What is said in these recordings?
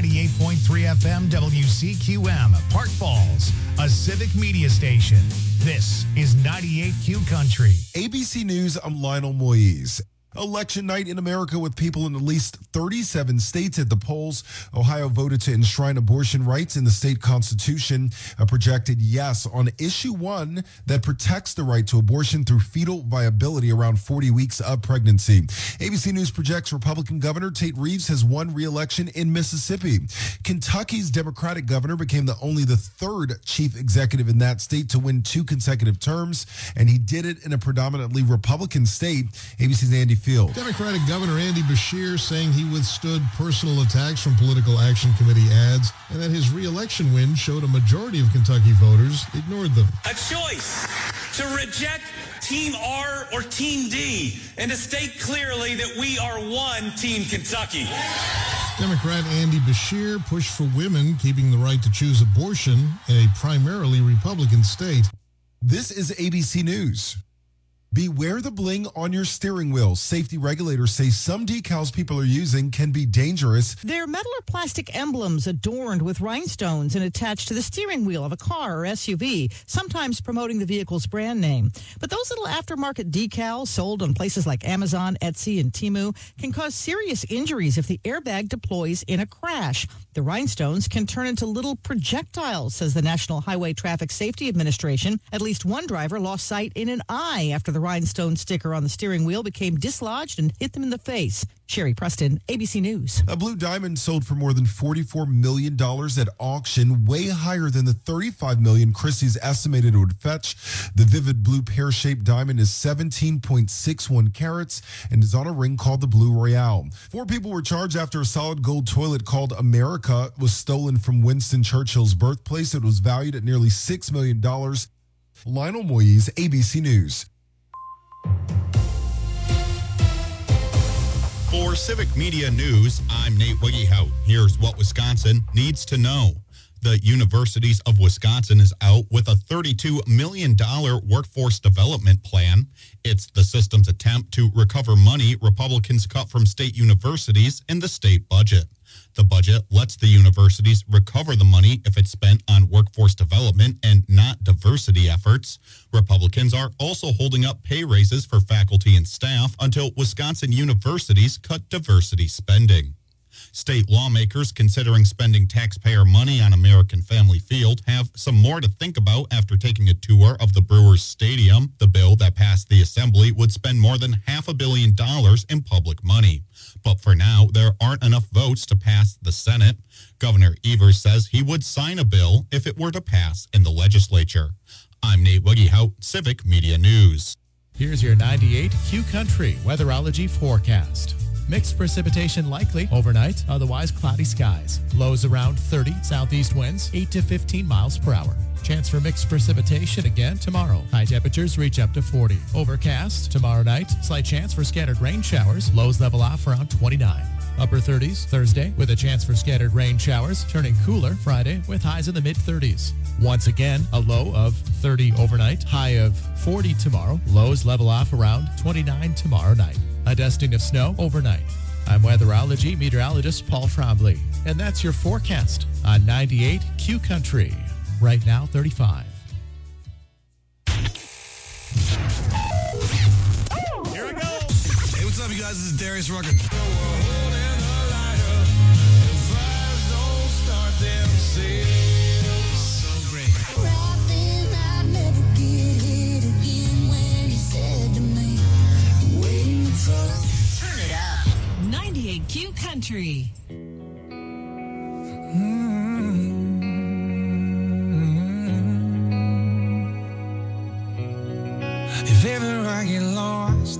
98.3 FM WCQM, Park Falls, a civic media station. This is 98Q Country. ABC News, I'm Lionel Moise. Election night in America with people in at least 37 states at the polls. Ohio voted to enshrine abortion rights in the state constitution. A projected yes on issue 1 that protects the right to abortion through fetal viability around 40 weeks of pregnancy. ABC News projects Republican Governor Tate Reeves has won re-election in Mississippi. Kentucky's Democratic governor became the third chief executive in that state to win 2 consecutive terms, and he did it in a predominantly Republican state. ABC's Andy Field. Democratic Governor Andy Beshear saying he withstood personal attacks from Political Action Committee ads and that his re-election win showed a majority of Kentucky voters ignored them. A choice to reject Team R or Team D and to state clearly that we are one Team Kentucky. Democrat Andy Beshear pushed for women keeping the right to choose abortion in a primarily Republican state. This is ABC News. Beware the bling on your steering wheel. Safety regulators say some decals people are using can be dangerous. They're metal or plastic emblems adorned with rhinestones and attached to the steering wheel of a car or SUV, sometimes promoting the vehicle's brand name. But those little aftermarket decals sold on places like Amazon, Etsy, and Temu can cause serious injuries if the airbag deploys in a crash. The rhinestones can turn into little projectiles, says the National Highway Traffic Safety Administration. At least one driver lost sight in an eye after the rhinestone sticker on the steering wheel became dislodged and hit them in the face. Sherry Preston, ABC News. A blue diamond sold for more than $44 million at auction, way higher than the $35 million Christie's estimated it would fetch. The vivid blue pear-shaped diamond is 17.61 carats and is on a ring called the Blue Royale. 4 people were charged after a solid gold toilet called America was stolen from Winston Churchill's birthplace. It was valued at nearly $6 million. Lionel Moise, ABC News. For Civic Media News, I'm Nate Wiggyhout. Here's what Wisconsin needs to know. The Universities of Wisconsin is out with a $32 million workforce development plan. It's the system's attempt to recover money Republicans cut from state universities in the state budget. The budget lets the universities recover the money if it's spent on workforce development and not diversity efforts. Republicans are also holding up pay raises for faculty and staff until Wisconsin universities cut diversity spending. State lawmakers considering spending taxpayer money on American Family Field have some more to think about after taking a tour of the Brewers Stadium. The bill that passed the Assembly would spend more than $500 million in public money. But for now, there aren't enough votes to pass the Senate. Governor Evers says he would sign a bill if it were to pass in the legislature. I'm Nate Wiggyhout, Civic Media News. Here's your 98Q Country weatherology forecast. Mixed precipitation likely overnight, otherwise cloudy skies. Lows around 30, southeast winds 8 to 15 miles per hour. Chance for mixed precipitation again tomorrow. High temperatures reach up to 40. Overcast tomorrow night. Slight chance for scattered rain showers. Lows level off around 29. Upper 30s Thursday with a chance for scattered rain showers. Turning cooler Friday with highs in the mid-30s. Once again, a low of 30 overnight. High of 40 tomorrow. Lows level off around 29 tomorrow night. A dusting of snow overnight. I'm weatherology meteorologist Paul Trombley, and that's your forecast on 98Q Country. Right now, 35. Here we go. Hey, what's up, you guys? This is Darius Rucker. So great. 98Q Country. If ever I get lost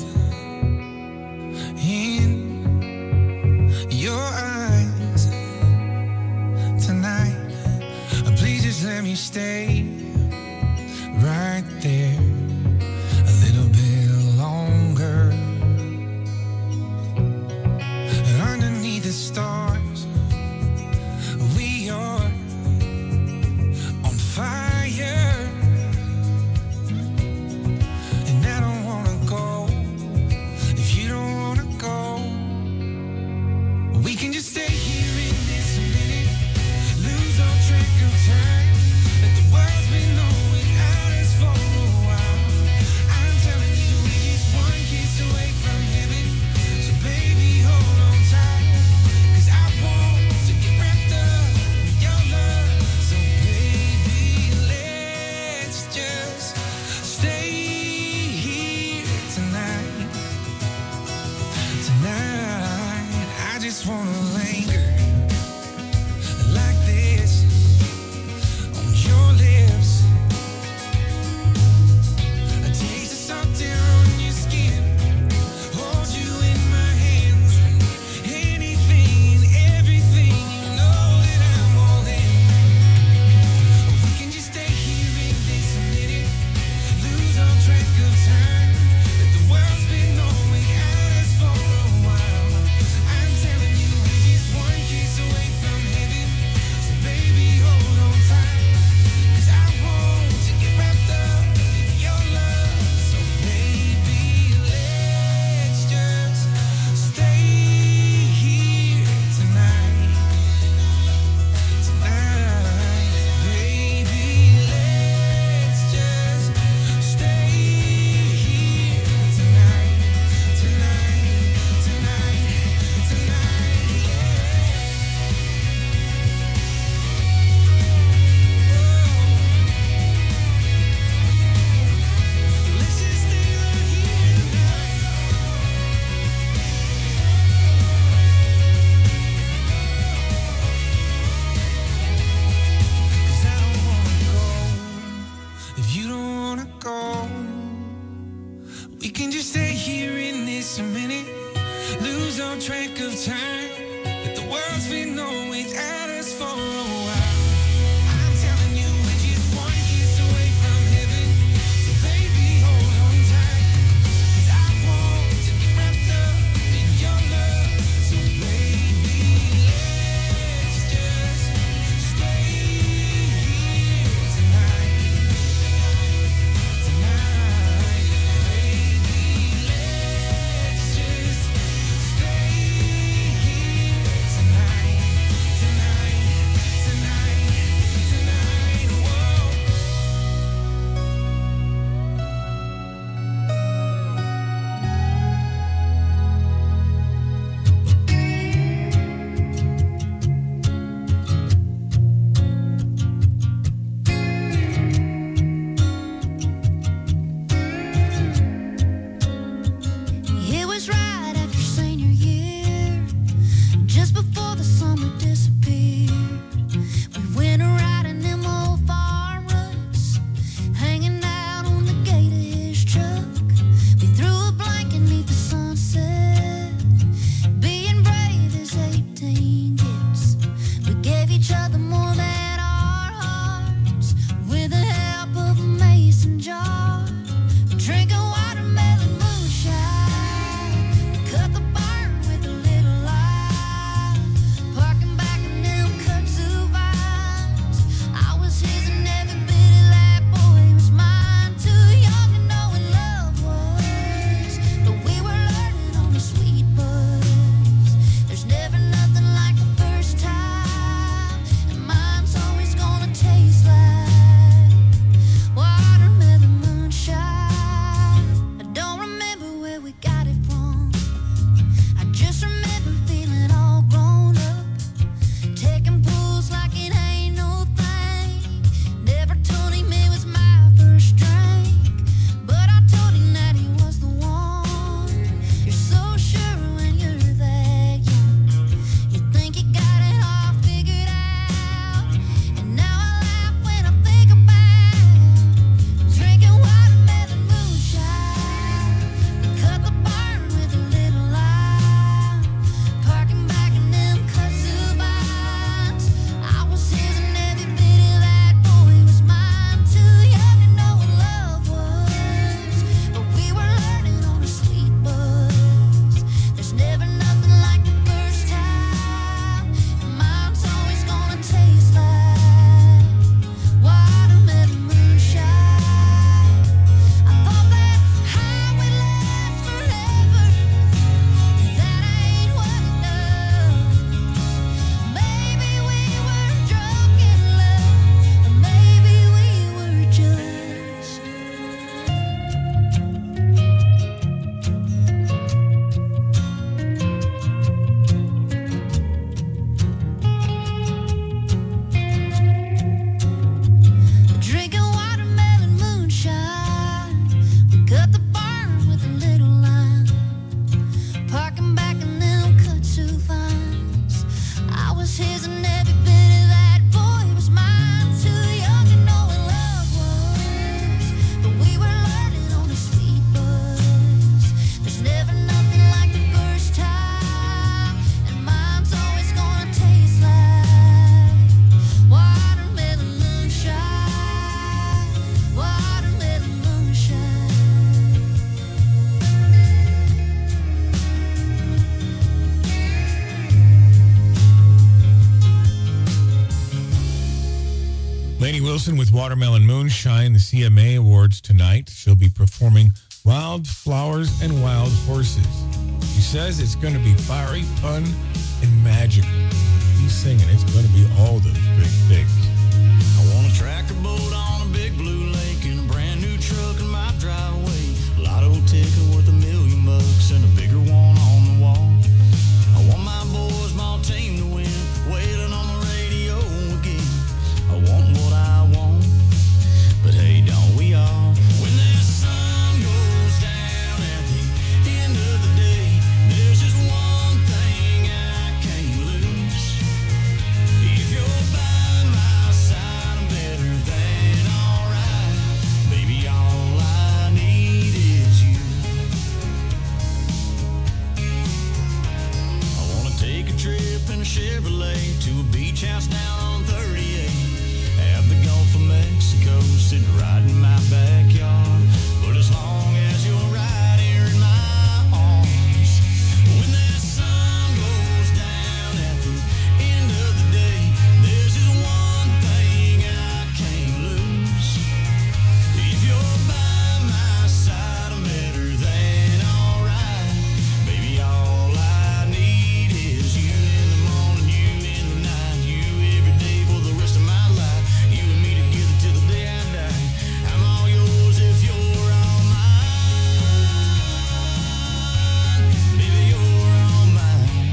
in your eyes tonight, please just let me stay right there a little bit longer. And underneath the stars, we are on fire. And I don't wanna go if you don't wanna go. We can just stay here in this minute. Lainey Wilson with Watermelon Moonshine, the CMA Awards tonight. She'll be performing Wild Flowers and Wild Horses. She says it's going to be fiery, fun, and magical. He's singing. It's going to be all those big things. I want a tractor boat on a big blue lake and a brand new truck in my driveway. Lotto ticket worth $1 million and a bigger one on the wall. I want my boys, my team to win, wailing on the radio again. I want what I want, but hey, don't we all? When the sun goes down at the end of the day, there's just one thing I can't lose. If you're by my side, I'm better than alright. Baby, all I need is you. I wanna take a trip in a Chevrolet to a beach house down on 38. Have the Gulf of Mexico sitting right in my backyard. But as long as you're right here in my arms, when that sun goes down at the end of the day, there's just one thing I can't lose. If you're by my side, I'm better than alright. Baby, all I need is you in the morning, you in the night, you every day for the rest of my life. You and me together till the day I die. I'm all yours if you're all mine. Baby, you're all mine.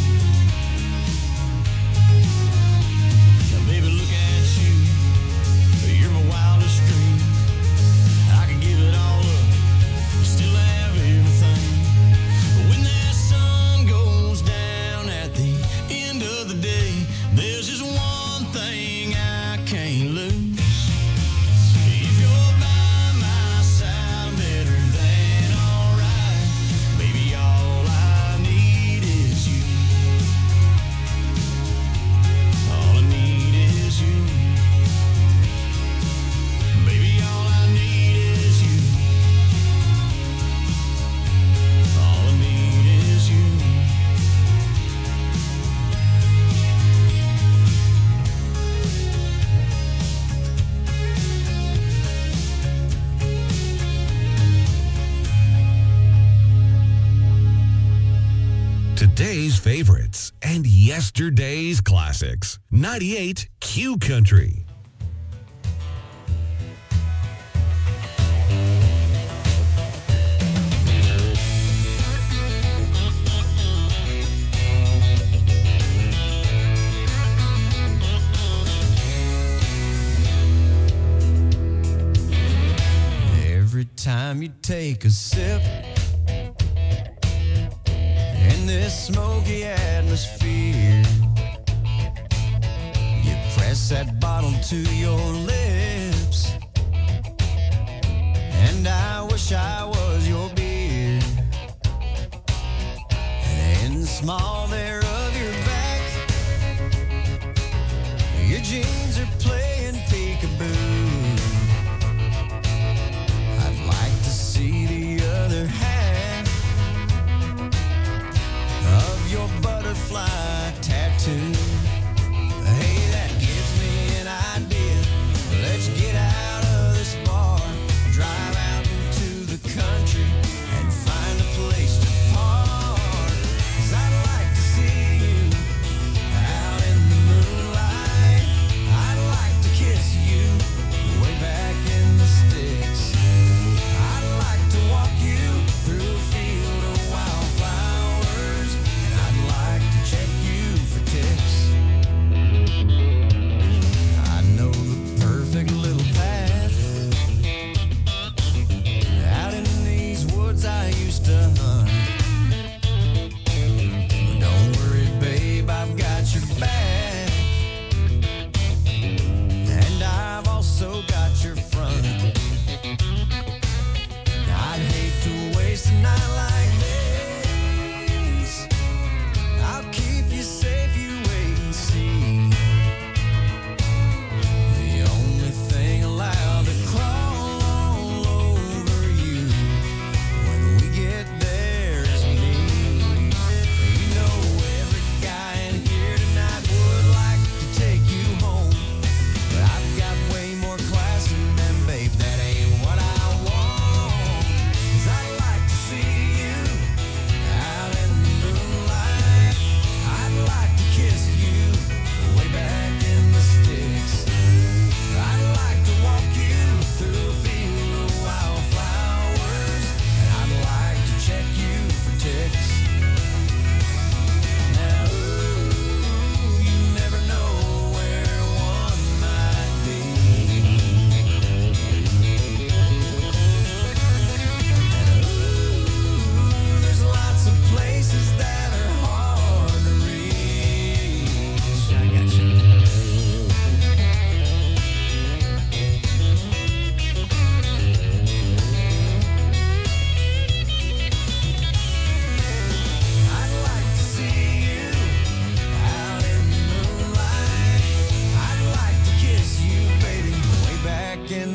Now, baby, look at you. You're my wildest dream. I could give it all up, still have everything. But when that sun goes down at the end of the day, there's just one thing I can't lose. If you're by my side, I'm better than alright. Baby, all I need is you. All I need is you. Baby, all I need is you. All I need is you. Today's favorites and yesterday's classics. 98 Q Country. Every time you take a sip in this smoky atmosphere, you press that bottle to your lips, and I wish I was your beer. And in the small there of your back, your jeans are playing peekaboo. I'd like to see the other half of your butterfly tattoo. Hey, that gives me an idea. Let's get out of this bar, drive out into the country, and find a place to park. 'Cause I'd like to see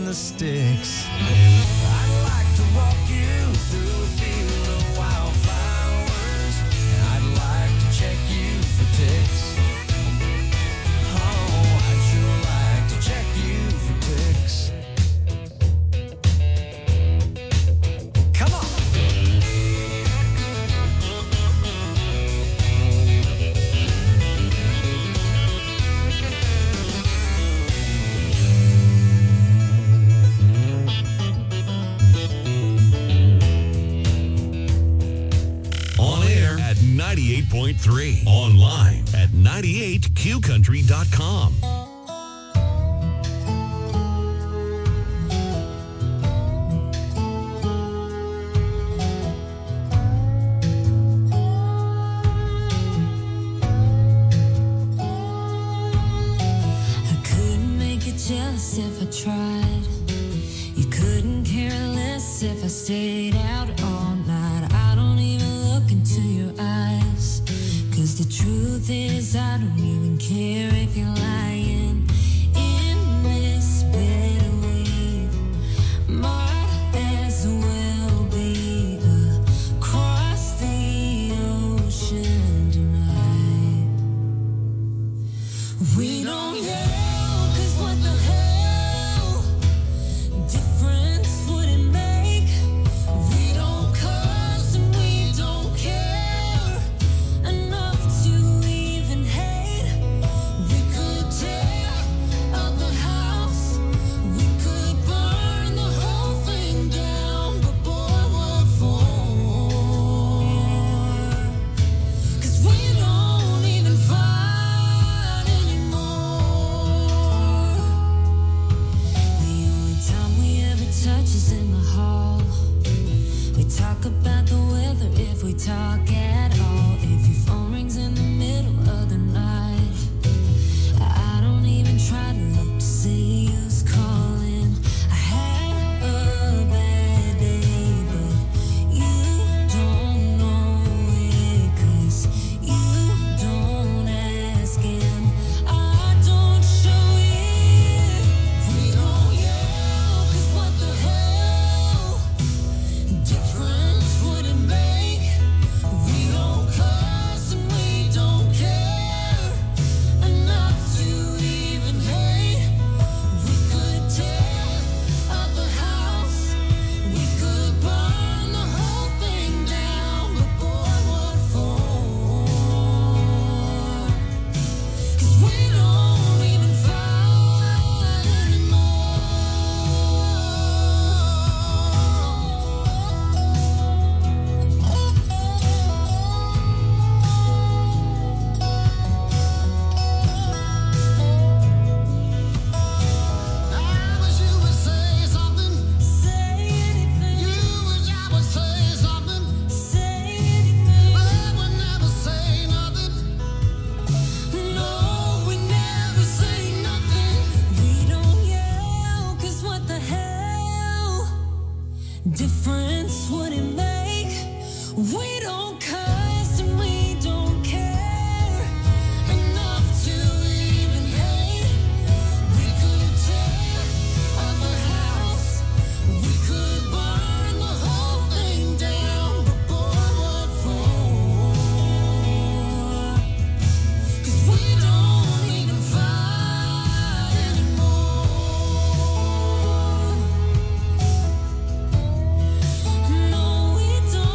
in the sticks. I'd like to walk you through a field of wildflowers. I'd like to check you for ticks. Oh, I'd sure like to check you for ticks. Come on. On air at 98.3. Online at 98qcountry.com. I couldn't make you jealous if I tried. You couldn't care less if I stayed out all night. I don't even look into your eyes. 'Cause the truth is I don't even care if you're lying. In this bed we might as well be across the ocean tonight. We don't yell, 'cause what the hell difference would it make? We don't cuss and we don't care enough to even hate. We could tear up the house, we could burn the whole thing down, but boy, what for? 'Cause we don't even fight anymore. The only time we ever touch is in the hall. We talk about the weather if we talk at all. If your phone rings in the middle of the night, I don't even try to look to see who's calling. I had a bad day, but you don't know it, 'cause you don't ask and I don't show it. We don't yell, 'cause what the hell difference would it make? We don't cuss and we don't care enough to even hate. We could tear up the house, we could burn the whole thing down, but boy, what for? 'Cause we don't even fight anymore. I wish you would say something. Say anything. You wish I would say something. Say anything. But I would never say nothing. No, we never say nothing. We don't yell, 'cause what the hell difference would it make? We don't cuss and we don't care enough to even hate. We could tear up the house, we could burn the whole thing down, but boy, what for? 'Cause we don't even fight anymore. No, we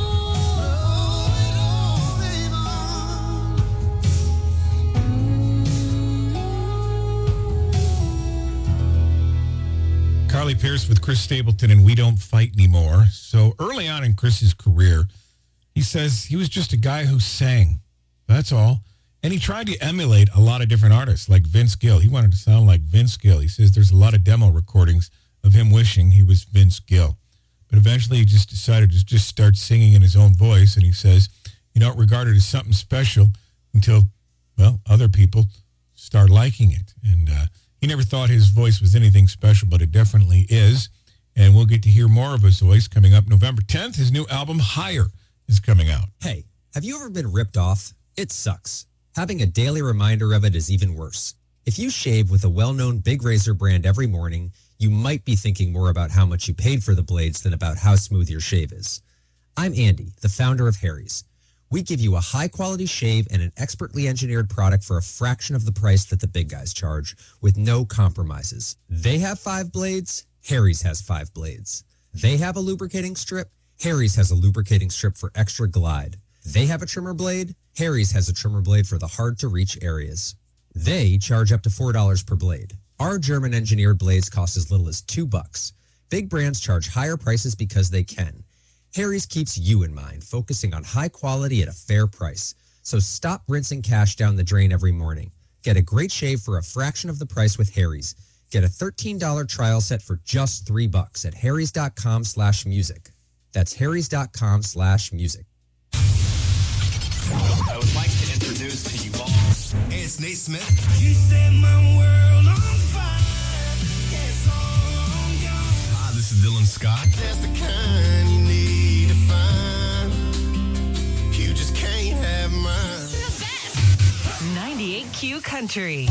Carly Pierce with Chris Stapleton and We Don't Fight Anymore. So early on in Chris's career, he says he was just a guy who sang. That's all. And he tried to emulate a lot of different artists like Vince Gill. He wanted to sound like Vince Gill. He says there's a lot of demo recordings of him wishing he was Vince Gill. But eventually he just decided to just start singing in his own voice. And he says, you don't regard it as something special until, well, other people start liking it. And he never thought his voice was anything special, but it definitely is. And we'll get to hear more of his voice coming up November 10th. His new album, Higher, is coming out. Hey, have you ever been ripped off? It sucks. Having a daily reminder of it is even worse. If you shave with a well-known big razor brand every morning, you might be thinking more about how much you paid for the blades than about how smooth your shave is. I'm Andy, the founder of Harry's. We give you a high-quality shave and an expertly engineered product for a fraction of the price that the big guys charge, with no compromises. They have 5 blades, Harry's has 5 blades. They have a lubricating strip, Harry's has a lubricating strip for extra glide. They have a trimmer blade, Harry's has a trimmer blade for the hard-to-reach areas. They charge up to $4 per blade. Our German-engineered blades cost as little as $2. Big brands charge higher prices because they can. Harry's keeps you in mind, focusing on high quality at a fair price. So stop rinsing cash down the drain every morning. Get a great shave for a fraction of the price with Harry's. Get a $13 trial set for just $3 at harrys.com/music. That's harrys.com/music. I would like to introduce to you all. Hey, it's Nate Smith. You set my world on fire. Yes, on yours. Hi, this is Dylan Scott. That's the kind you need to find. You just can't have mine. 98Q Country.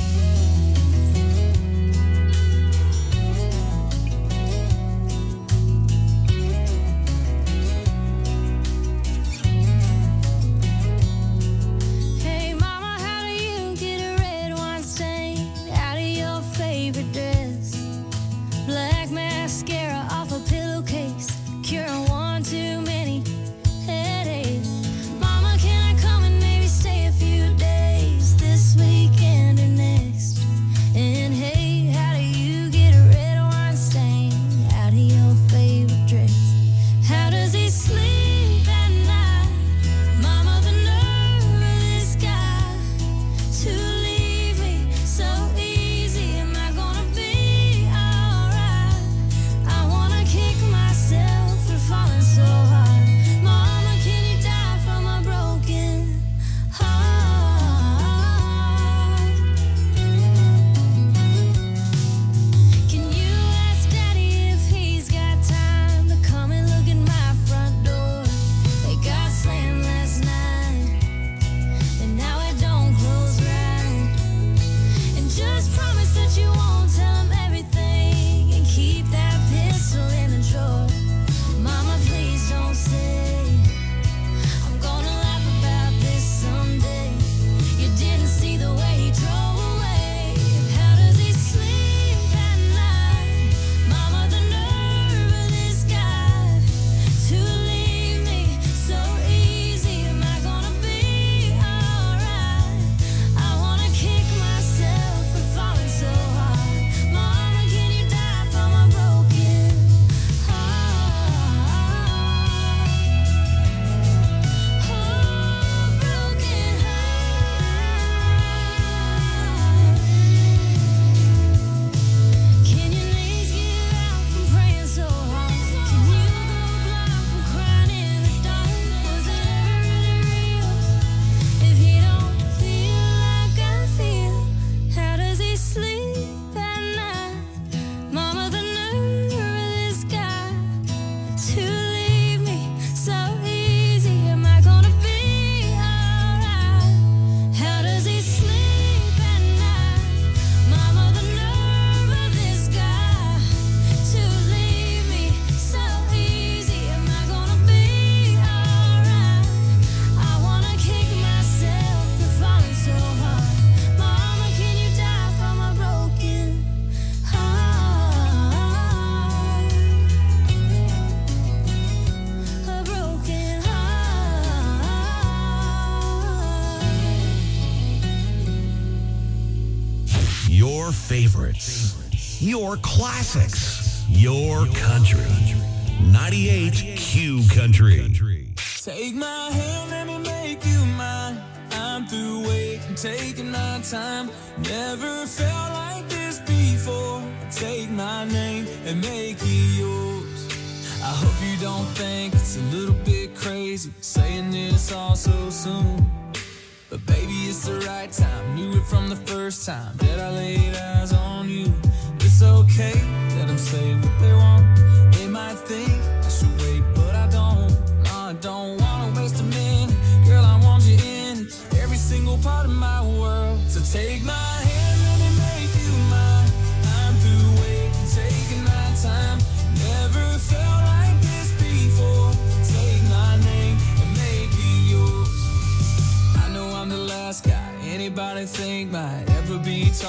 Your favorites. Your classics. Your country. 98Q Country. Take my hand, let me make you mine. I'm through waiting, taking my time. Never felt like this before. Take my name and make it yours. I hope you don't think it's a little bit crazy saying this all so soon. But baby, it's the right time. Knew it from the first time that I laid eyes on you. It's okay, let them say what they want. They might think I should wait, but I don't. No, I don't wanna waste a minute. Girl, I want you in every single part of my world. So take my hand, let me make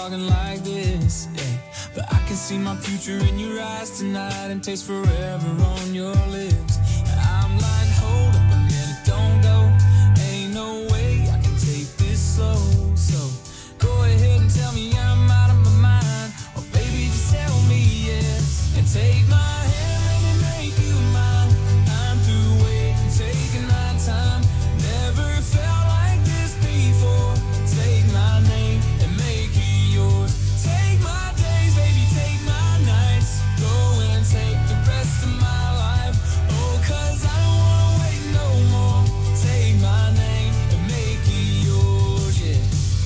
talking like this, yeah. But I can see my future in your eyes tonight and taste forever on your lips. I'm like, hold up a minute, don't go. Ain't no way I can take this slow. So go ahead and tell me I'm out of my mind, or baby just tell me yes and take my hand, let me make you mine. I'm through waiting, taking my time. Never felt like this before. Take my name and make it yours. Take my days, baby, take my nights. Go and take the rest of my life. Oh, 'cause I don't wanna wait no more. Take my name and make it yours, yeah.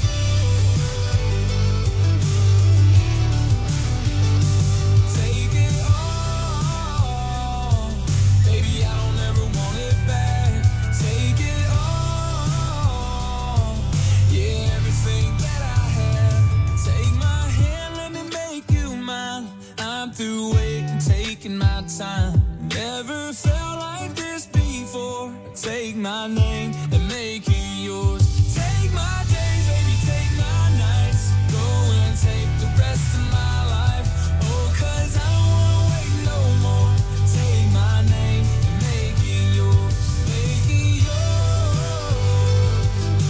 Take it all, baby, I don't ever want it back. Take it all, yeah, everything that I have. Take my hand, let me make you mine. I'm through waiting, taking my time. Never felt like this before. Take my name and make it yours. Take my days, baby, take my nights. Go and take the rest of my life. Oh, 'cause I don't wanna wait no more. Take my name and make it yours. Make it yours.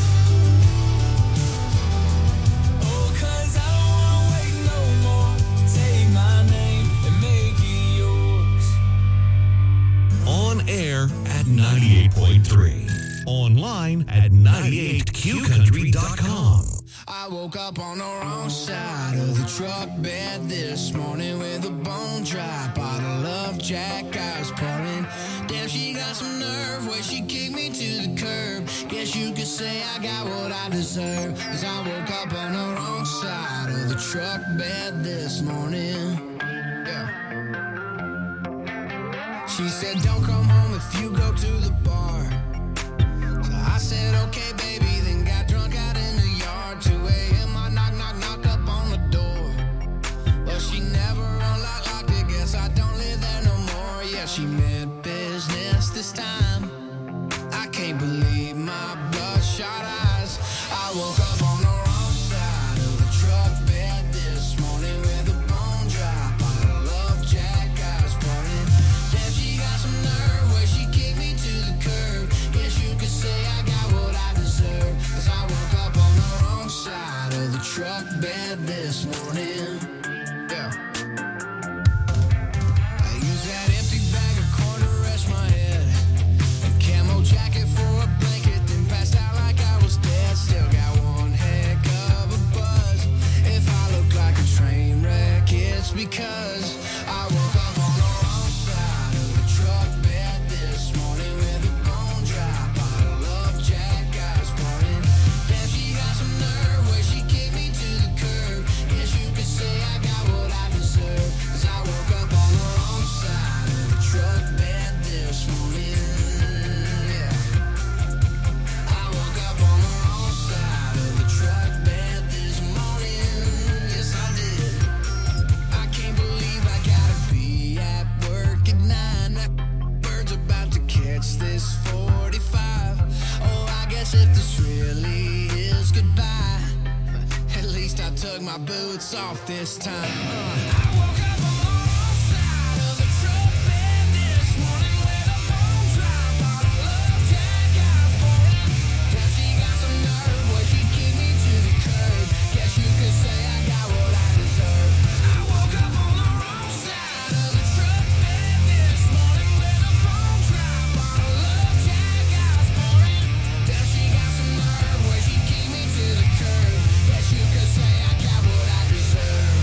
Oh, 'cause I don't wanna wait no more. Take my name and make it yours. On air at 98.3. Online at 98qcountry.com. I woke up on the wrong side of the truck bed this morning with a bone dry bottle of Jack I was pouring. Damn, she got some nerve where she kicked me to the curb. Guess you could say I got what I deserve, 'cause I woke up on the wrong side of the truck bed this morning. Yeah. She said, don't come home if you go to the bar. So I said, okay, baby, then got drunk out in the yard. 2 a.m. I knock up on the door. Well, she never unlocked it, guess I don't live there no more. Yeah, she meant business this time. I can't believe my bloodshot eyes. I woke up on the wrong side of the truck bed this morning with a bone dry bottle of Jack I was pouring. Damn, she got some nerve where she kicked me to the curb. Guess you could say I got what I deserve, 'cause I woke up on the wrong side of the truck bed this morning. Yeah. I used that empty bag of corn to rest my head, a camo jacket for a blanket, then passed out like I was dead. Still got one heck of a buzz. If I look like a train wreck, it's because I woke up on the wrong side of the truck bed this morning with a bone dry bottle of Jack I was pouring. Damn, she got some nerve where she kicked me to the curb. Guess you could say I got what I deserve, 'cause I woke up on the wrong side of the truck bed this morning. Yeah. I woke up on the wrong side of the truck bed this morning. Yes, I did. I can't believe I gotta be at work at 9. That bird's about to catch this 45. Oh, I guess if this really is goodbye, at least I took my boots off this time. I woke up on the wrong side of the truck bed this morning with a bone dry bottle of Jack I was pouring. Damn, she got some nerve where she kicked me to the curb. Guess you could say I got what I deserve. I woke up on the wrong side of the truck bed this morning with a bone dry bottle of Jack I was pouring. Damn, she got some nerve where she kicked me to the curb. Guess you could say I got what I deserve.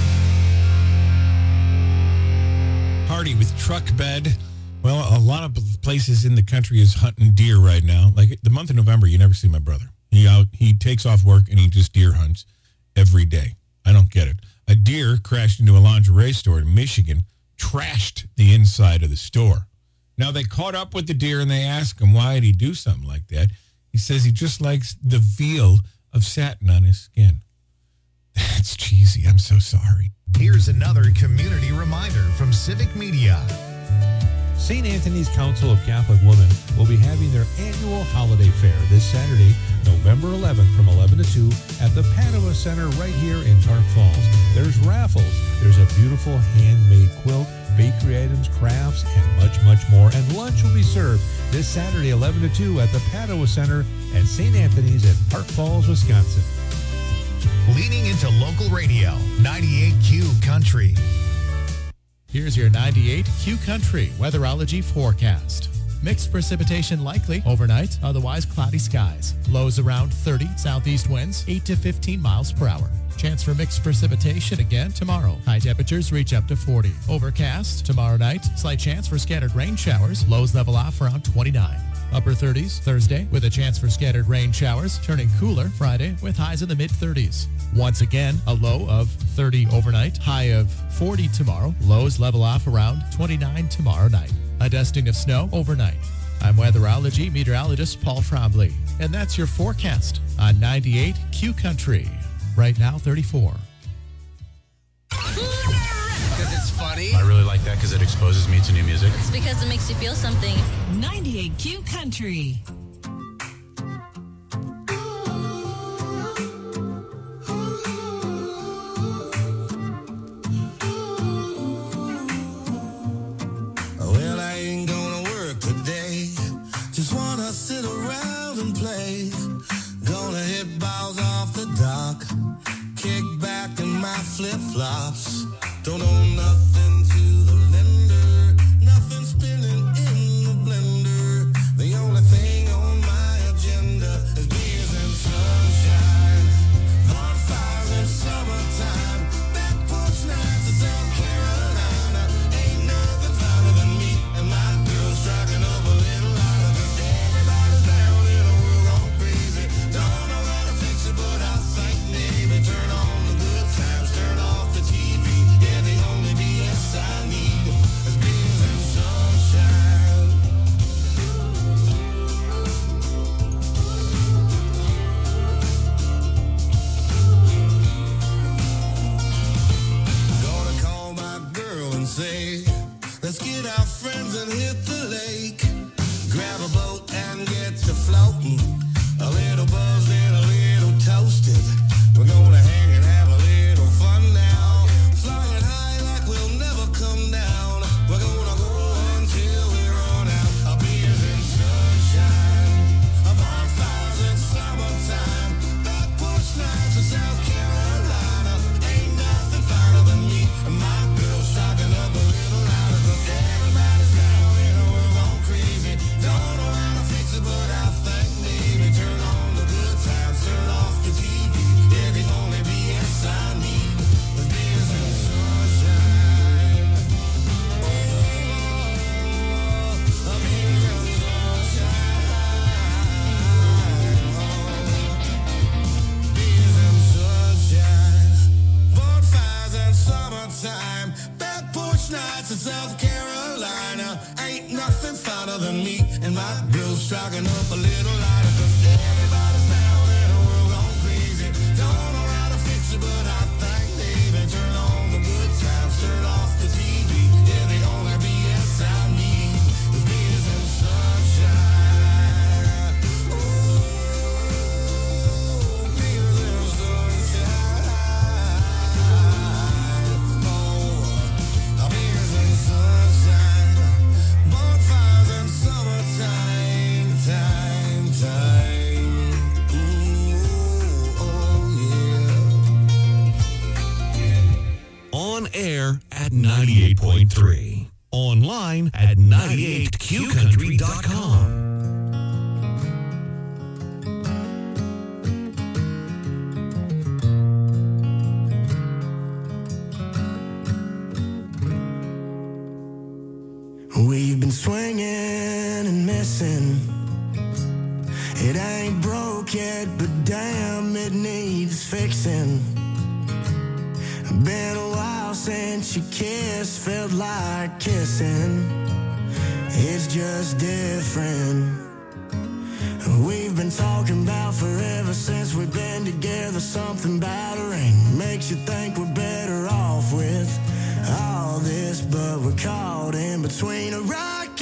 Hardy with truck bed. Well, a lot of places in the country is hunting deer right now. Like the month of November, you never see my brother. He takes off work and he just deer hunts every day. I don't get it. A deer crashed into a lingerie store in Michigan, trashed the inside of the store. Now they caught up with the deer and they asked him why did he do something like that. He says he just likes the feel of satin on his skin. That's cheesy. I'm so sorry. Here's another community reminder from Civic Media. St. Anthony's Council of Catholic Women will be having their annual holiday fair this Saturday, November 11th from 11 to 2 at the Padua Center right here in Tarp Falls. There's raffles, there's a beautiful handmade quilt, bakery items, crafts, and much, much more. And lunch will be served this Saturday, 11 to 2 at the Padua Center at St. Anthony's in Tarp Falls, Wisconsin. Leaning into local radio, 98Q Country. Here's your 98Q Country weatherology forecast. Mixed precipitation likely overnight, otherwise cloudy skies. Lows around 30, southeast winds 8 to 15 miles per hour. Chance for mixed precipitation again tomorrow. High temperatures reach up to 40. Overcast tomorrow night, slight chance for scattered rain showers. Lows level off around 29. Upper 30s Thursday with a chance for scattered rain showers, turning cooler Friday with highs in the mid-30s. Once again, a low of 30 overnight, high of 40 tomorrow. Lows level off around 29 tomorrow night. A dusting of snow overnight. I'm weatherology meteorologist Paul Trombley, and that's your forecast on 98Q Country. Right now, 34. Because it's funny. I really like that because it exposes me to new music. It's because it makes you feel something. 98Q Country. Well, I ain't gonna work today. Just wanna sit around and play. Gonna hit balls off the dock. Kick back in my flip-flops. Don't owe nothing to the lender. Nothing spinning in the blender. The only thing on my agenda is beers and sunshine. Bonfires in summertime. Back porch nights in South Carolina. Ain't nothing finer than me and my girl striking up a little louder. 'Cause everybody's down in the world all crazy. Don't know how to fix it, but I think maybe turn on the good times, turn off the TV. Yeah, the only BS I need is beers and sunshine. Gonna call my girl and say, let's get our friends and hit the lake. Grab a boat and get to floating. A little buzzed and a little toasted. We're gonna hang and have a little fun now. Flying high like we'll never come down. We're gonna go until we run out. A beers and sunshine. A bonfires in summertime. Back porch nights in South Carolina. Ain't nothing finer than me and my girl striking up a little louder. 'Cause everybody's down in the world gone crazy. Don't know how to fix it, but I think maybe turn on the good times, turn off the TV. Yeah, the only BS I need is beers and sunshine. Oh, beers and sunshine. Beers and sunshine. Bonfires and summertime. Back porch nights in South Carolina. Ain't nothing finer than me and my girl striking up a little lighter. 'Cause everybody's down in the world gone crazy. Don't know how to fix it, but I think maybe turn on the good times, turn off the TV. Yeah, the only BS I need is beers and sunshine. Oh, beers and sunshine. Oh, beers and sunshine. Bonfires and summertime, time. Ooh, oh, yeah. On air at 98.3. Online at 98qcountry.com. We've been swinging and missing. It ain't broke yet, but damn, it needs fixing. Been a while since you kissed, felt like kissing. It's just different. We've been talking about forever since we've been together. Something about a ring makes you think we're better off with all this, but we're caught in between a rock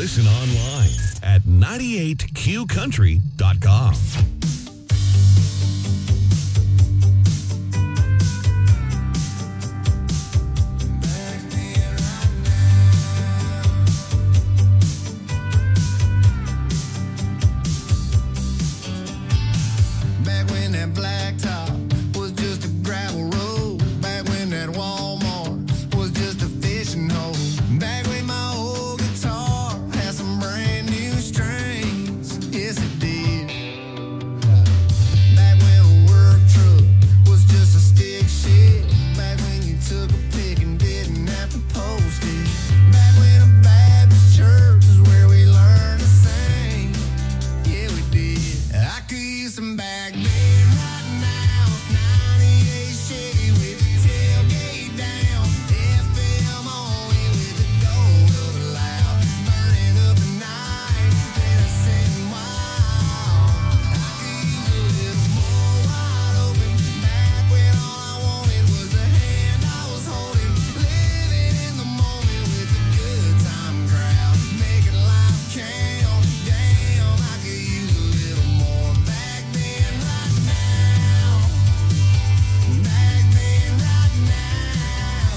Listen online at 98qcountry.com. Back when that blacktop was just a gravel road. Back when that Walmart was just a fishing hole. Back when my old guitar had some brand new strings. Yes, it did. Back when a work truck was just a stick shift. Back when you took a pic and didn't have to post it. Back when a Baptist church is where we learned to sing. Yeah, we did. I could use some back then right now. 98 Chevy with the tailgate down. FM only with the gold of the loud. Burning up the night, then I said, wow. I could use a little more wide open. Back when all I wanted was the hand I was holding. Living in the moment with a good time crowd. Making life count. Damn, I could use a little more back then right now. Back then right now.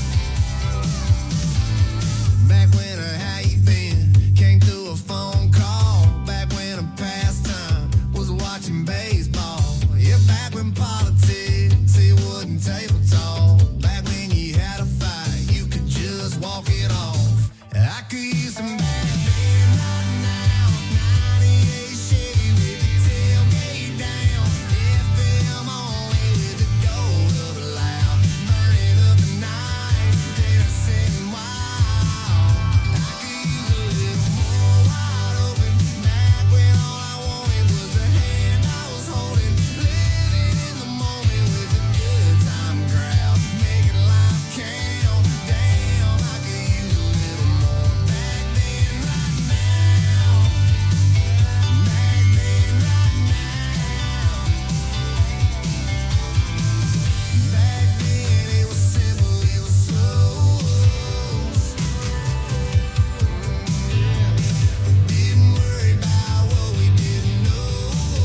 Back when a how you been came through a phone call. Back when a pastime was watching baseball. Yeah, back when politics it wasn't table talk. Back when you had a fight, you could just walk it off. I could use some back then right now. 98 Chevy with the tailgate down. FM only with the gold of the loud. Burning up the night, then I said, wow. I could use a little more wide open. Back when all I wanted was the hand I was holding. Living in the moment with a good time crowd. Making life count. Damn, I could use a little more back then right now. Back then right now. Back then it was simple, it was slow. Didn't worry about what we didn't know.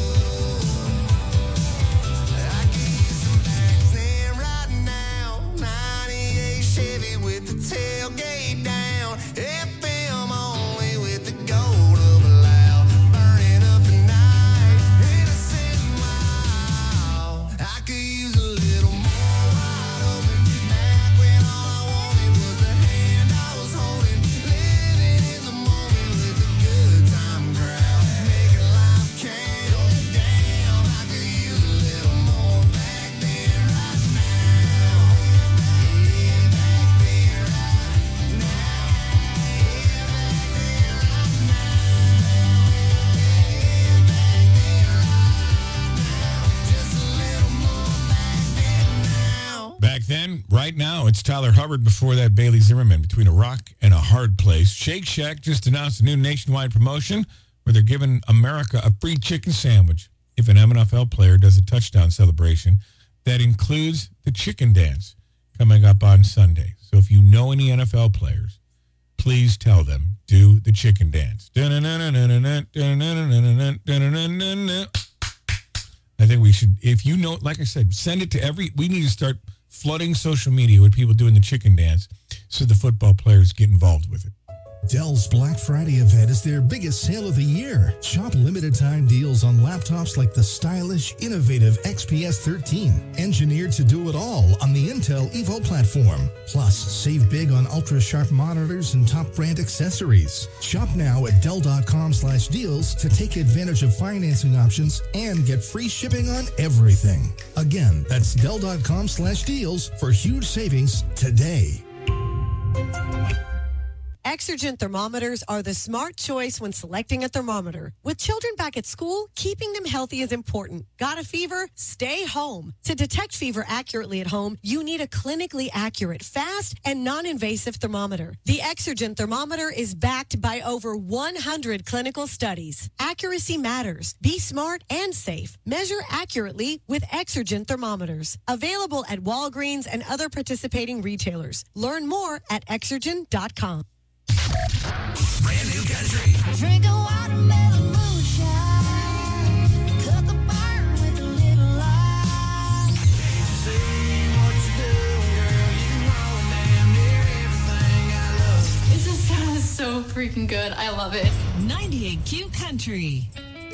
I could use some back then right now. 98 Chevy with the tailgate down. FM only with the gold of a loud. Burning up the night, innocent and wild. I could use a little more wide open. Back when all I wanted was the hand I was holding. Living in the moment with a good time crowd. Making life count. Damn, I could use a little more back then right now. Yeah, back then right now. Yeah, back then right now. Yeah, back then right now. Just a little more back then now. Back then, right now, it's Tyler Hubbard before that Bailey Zimmerman. Between a rock and a hard place. Shake Shack just announced a new nationwide promotion where they're giving America a free chicken sandwich if an NFL player does a touchdown celebration. That includes the chicken dance coming up on Sunday. So if you know any NFL players, please tell them, do the chicken dance. I think we should, if you know, like I said, send it to we need to start flooding social media with people doing the chicken dance so the football players get involved with it. Dell's Black Friday event is their biggest sale of the year. Shop limited time deals on laptops like the stylish, innovative XPS 13, engineered to do it all on the Intel Evo platform. Plus, save big on ultra-sharp monitors and top brand accessories. Shop now at Dell.com/deals to take advantage of financing options and get free shipping on everything. Again, that's Dell.com/deals for huge savings today. Exergen thermometers are the smart choice when selecting a thermometer. With children back at school, keeping them healthy is important. Got a fever? Stay home. To detect fever accurately at home, you need a clinically accurate, fast, and non-invasive thermometer. The Exergen thermometer is backed by over 100 clinical studies. Accuracy matters. Be smart and safe. Measure accurately with Exergen thermometers. Available at Walgreens and other participating retailers. Learn more at Exergen.com. Brand new country. Drink a watermelon moonshine. Cut the burn with a little light. Say what you do, girl. You know damn near everything I love. It just sounds so freaking good. I love it. 98Q Country.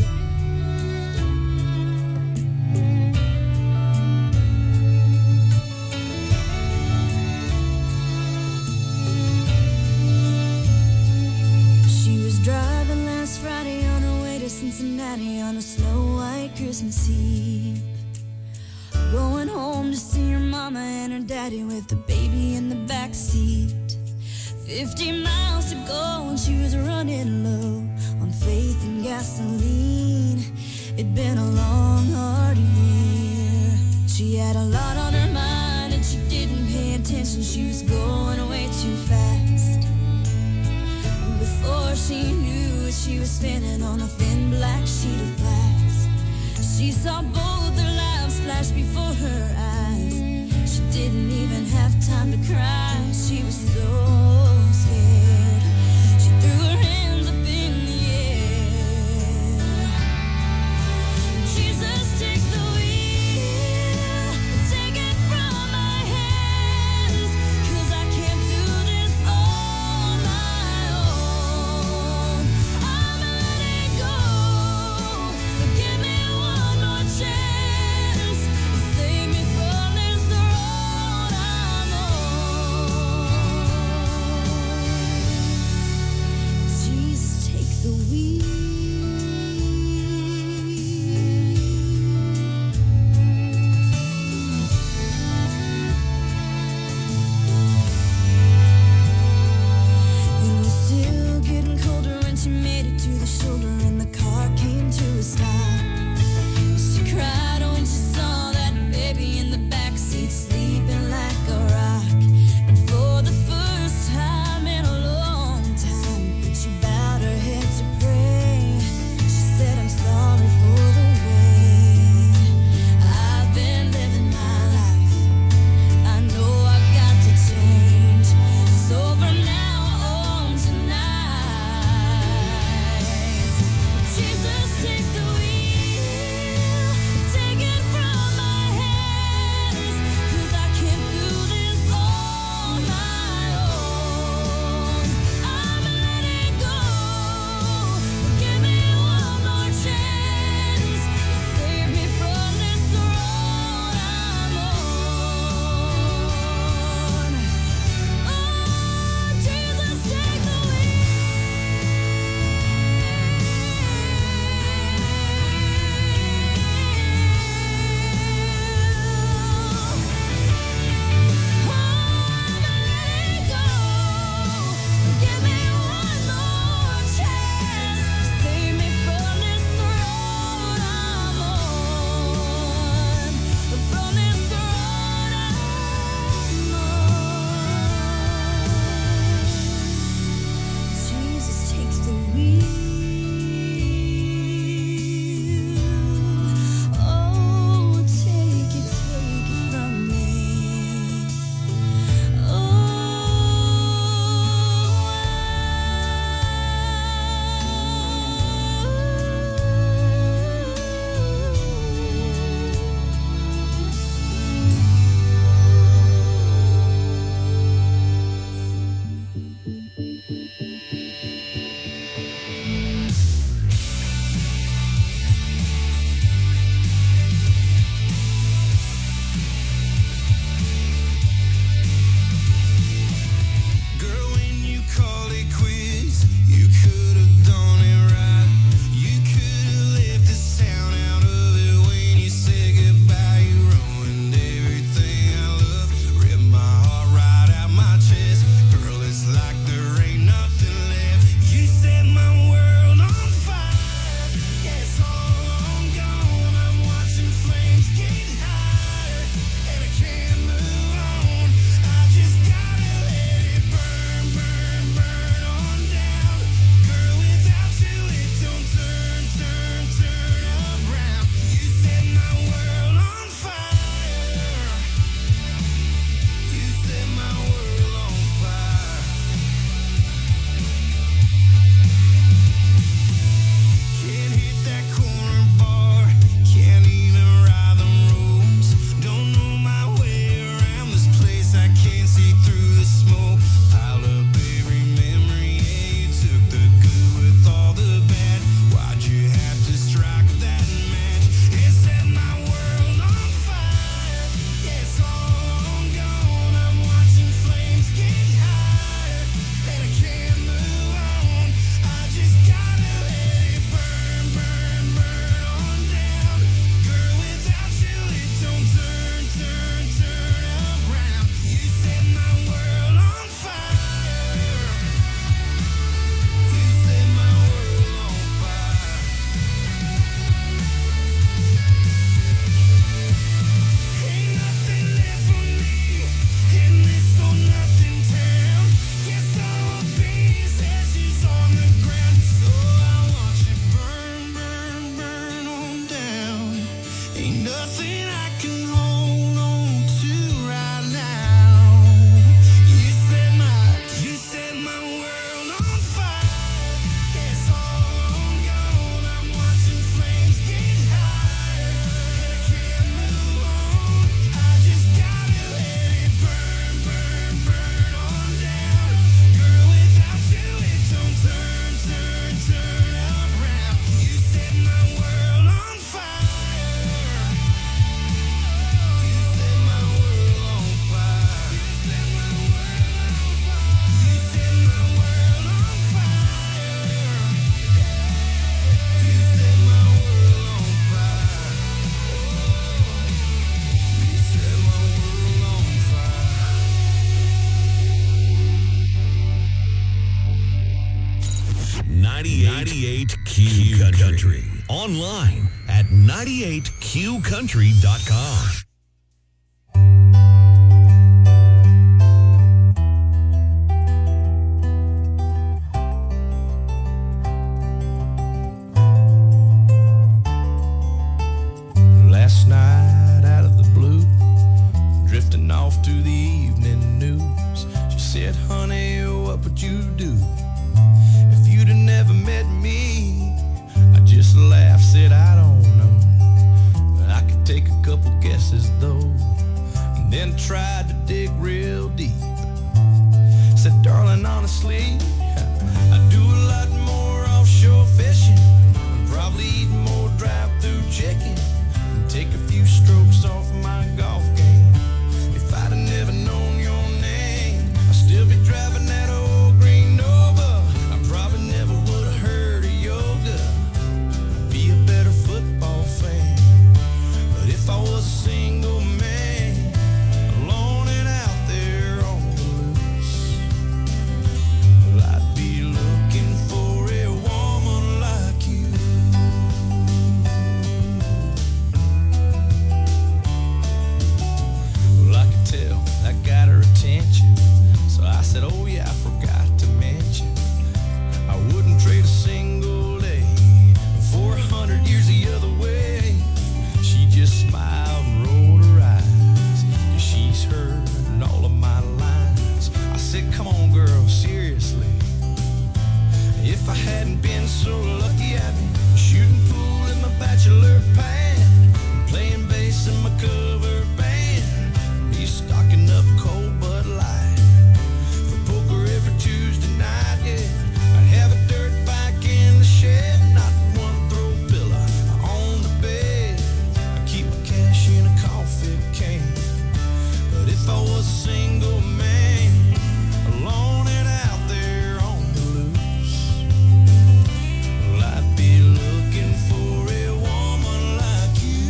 She was driving last Friday on her way to Cincinnati on a snow-white Christmas Eve. Going home to see her mama and her daddy with the baby in the back seat. 50 miles to go and she was running low on faith and gasoline. It'd been a long, hard year. She had a lot on her mind and she didn't pay attention. She was going way too fast. And before she knew it, she was spinning on a thin black sheet of glass. She saw both their lives flash before her eyes. She didn't even have time to cry. She was so scared. She threw her hands up in the air. Jesus, take the wheel. Take it from my hands. 'Cause I can't do this on my own. I'm letting go. So give me one more chance. Online at 98qcountry.com. Last night out of the blue, drifting off to the evening news. She said, honey, what would you do if you'd have never met me? I just laughed, said, I don't know, but I could take a couple guesses though, and then tried to dig real deep. Said, darling, honestly, I do a lot more offshore fishing, probably eat more drive-through chicken, take a few strokes off my golf game. If I'd have never known your name, I'd still be driving that old green Nova. I probably never would have heard of yoga. I'd be a better football fan. But if I was a single man, alone and out there on the loose, well, I'd be looking for a woman like you. I got her attention, so I said, oh yeah, I forgot to mention, I wouldn't trade a single day for 100 years the other way. She just smiled and rolled her eyes, 'cause she's heard all of my lines. I said, come on girl, seriously, if I hadn't been so lucky I'd be shooting pool in my bachelor pad, playing bass in my cover band, stocking up cold Bud Light for poker every Tuesday night, yeah. I'd have a dirt bike in the shed, not one throw pillow on the bed. I keep my cash in a coffee can. But if I was a single man, alone and out there on the loose, well, I'd be looking for a woman like you.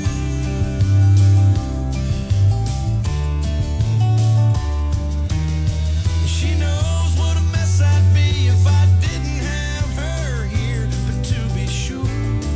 She knows what a mess I'd be if I didn't have her here. But to be sure,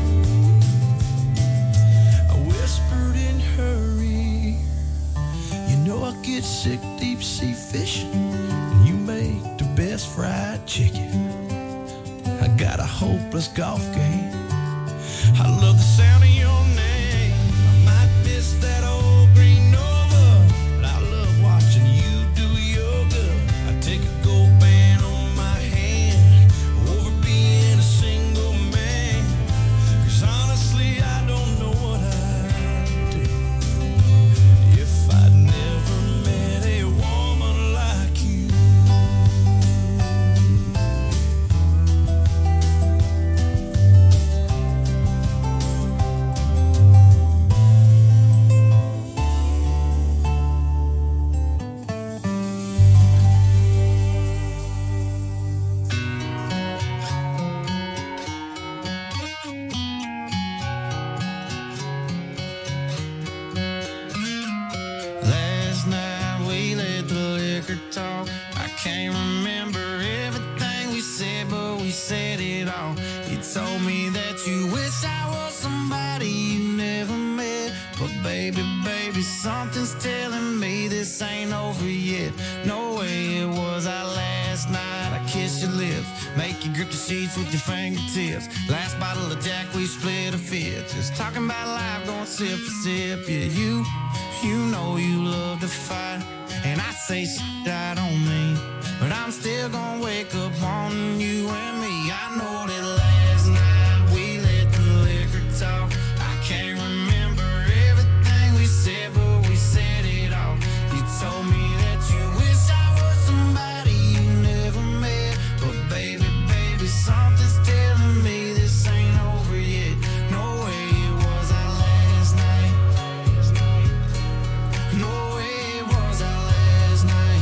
I whispered in her ear, you know I get sick deep sea fishing, and you make the best fried chicken. I got a hopeless golf game. I love the sound of your name. I might miss that old green Nova, but I love watching you do yoga. I take a gold band on my hand over being a single man, 'cause honestly I don't know what I'd do if I'd never met a woman like you. Last night we let the liquor talk. I can't remember everything we said, but we said it all. You told me that you wish I was somebody you never met, but baby, something's telling me this ain't over yet. No way it was our last night. I kissed your lips, make you grip the sheets with your fingertips. Last bottle of Jack, we split a fifth. Just talking about life, going sip for sip. Yeah, you know you love to fight, and I say shit I don't mean, but I'm still gonna wake up wanting you and me. I know that last night we let the liquor talk. I can't remember everything we said, but we said it all. You told me that you wish I was somebody you never met, but baby, something's telling me this ain't over yet. No way it was our last night. No way it was our last night.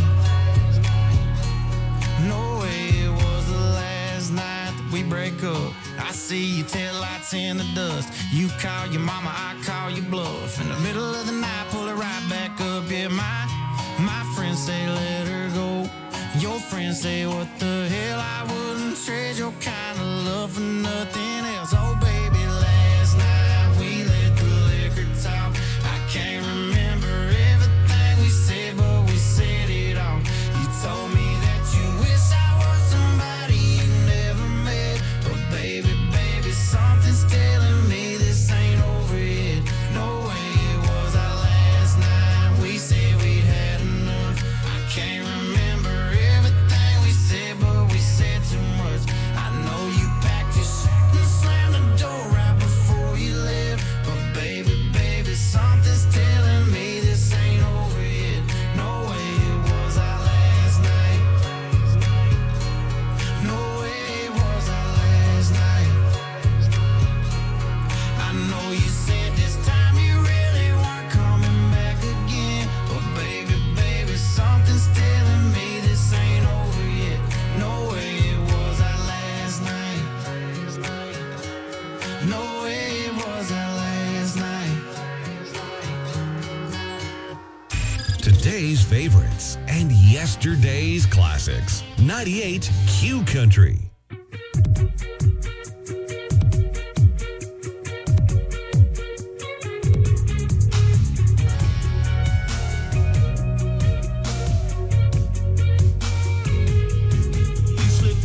No way it was the last night that we break up. I see your taillights in the dust. You call your mama, I call your bluff. In the middle of the night, pull it right back up. Yeah, my friends say let her go. Your friends say what the hell, I wouldn't trade your kind of love for nothing else. Oh baby, last today's favorites and yesterday's classics. 98 Q Country.